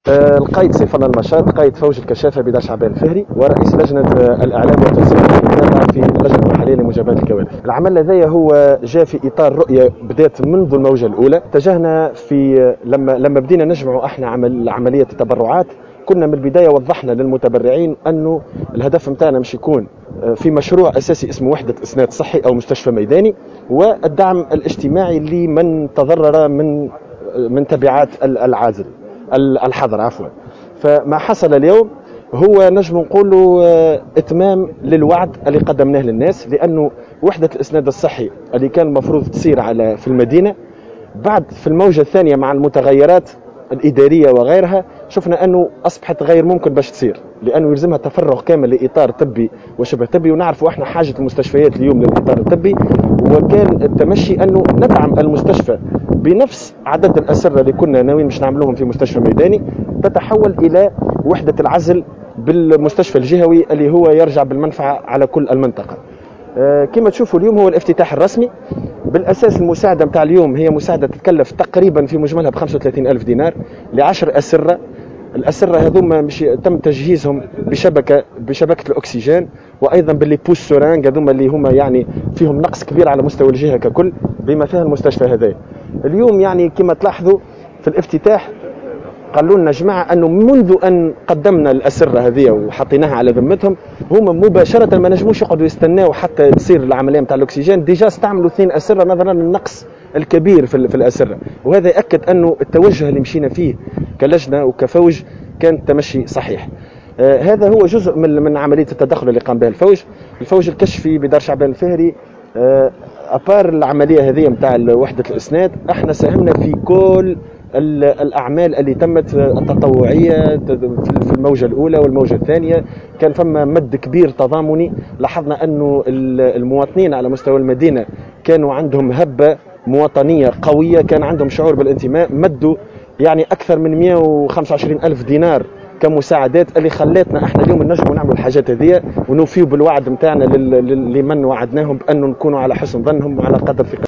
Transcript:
القائد سيف الله النشاط، قائد فوج الكشافة بدار شعبان الفهري، ورئيس لجنة الإعلام والتنسيق في اللجنة المحلية لمجابهة الكوارث. العمل هذايا هو جاء في إطار رؤية بدأت منذ الموجة الأولى. اتجهنا في لما بدينا نجمع احنا عملية التبرعات، كنا من البداية وضحنا للمتبرعين أنه الهدف متاعنا مش يكون في مشروع أساسي اسمه وحدة إسناد صحي أو مستشفى ميداني، والدعم الاجتماعي لمن تضرر من تبعات الحظر عفوا. فما حصل اليوم هو نجم نقوله اتمام للوعد اللي قدمناه للناس، لانه وحدة الاسناد الصحي اللي كان المفروض تصير في المدينة بعد في الموجة الثانية مع المتغيرات الإدارية وغيرها شفنا أنه أصبحت غير ممكن باش تصير، لأنه يلزمها تفرغ كامل لإطار طبي وشبه طبي، ونعرفوا إحنا حاجة المستشفيات اليوم للإطار الطبي. وكان التمشي أنه ندعم المستشفى بنفس عدد الأسرة اللي كنا ناويين مش نعملوهم في مستشفى ميداني، تتحول إلى وحدة العزل بالمستشفى الجهوي اللي هو يرجع بالمنفعة على كل المنطقة. كما تشوفوا اليوم هو الافتتاح الرسمي. بالأساس المساعدة متاع اليوم هي مساعدة تتكلف تقريبا في مجملها ب35,000 دينار ل10 أسرة. الأسرة هذوما مش تم تجهيزهم بشبكة الأكسجين، وأيضا باللي بوس سورانج هذوما اللي هما يعني فيهم نقص كبير على مستوى الجهة ككل بما فيها المستشفى هذا. اليوم يعني كما تلاحظوا في الافتتاح قالوا لنا جماعة أنه منذ أن قدمنا الأسرة هذه وحطيناها على ذمتهم هم مباشرة ما نجموش يقعدوا يستناوا حتى تصير العملية متاع الأكسجين، ديجا استعملوا 2 أسرة نظرا للنقص الكبير في الأسرة. وهذا يأكد أنه التوجه اللي مشينا فيه كلجنة وكفوج كان تمشي صحيح. هذا هو جزء من عملية التدخل اللي قام بها الفوج الكشفي بدار شعبان الفهري. أبار العملية هذه متاع وحدة الإسناد احنا ساهمنا في كل الأعمال اللي تمت التطوعية في الموجة الأولى والموجة الثانية. كان فما مد كبير تضامني، لاحظنا أنه المواطنين على مستوى المدينة كانوا عندهم هبة مواطنية قوية، كان عندهم شعور بالانتماء، مدوا يعني أكثر من 125,000 دينار كمساعدات اللي خلتنا احنا اليوم نجم نعمل الحاجات هذه ونوفيوا بالوعد متاعنا لمن وعدناهم بأنه نكونوا على حسن ظنهم وعلى قدر ثقة.